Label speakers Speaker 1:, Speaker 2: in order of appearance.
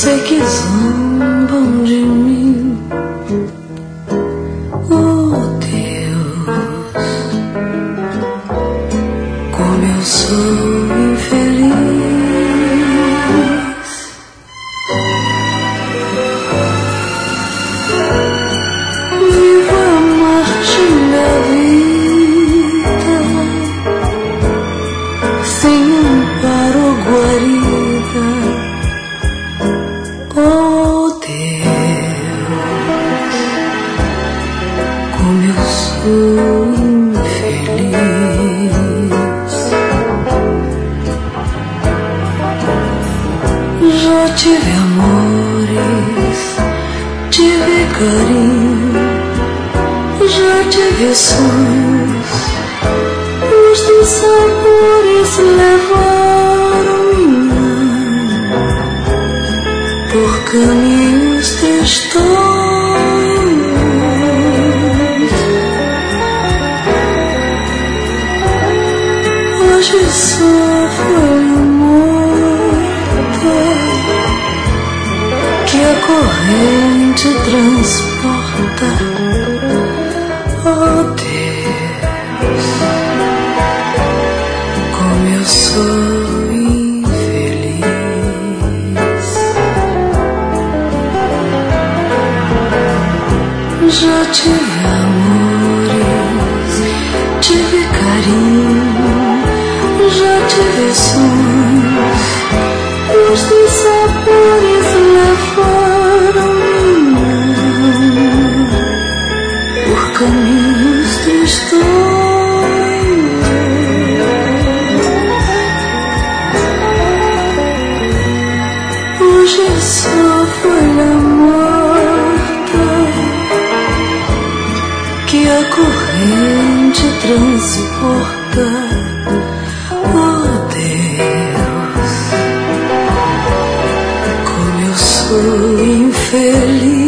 Speaker 1: sei que zombam de mim, oh Deus, como eu sou infeliz. Vivo à margem da vida, sem amparo ou guarida. Oh Deus, como eu sou infeliz. Já tive amores, tive carinho, já tive sonhos, os dissabores levaram-me por caminhos tristonhos. Hoje sou folha morta que a corrente transporta. Oh Deus, como eu sou infeliz. Já tive amores, tive carinho, já tive sonhos, os dissabores levaram-me por caminhos tristonhos. Hoje sou folha morta que a corrente transporta. Oh Deus, como eu sou infeliz.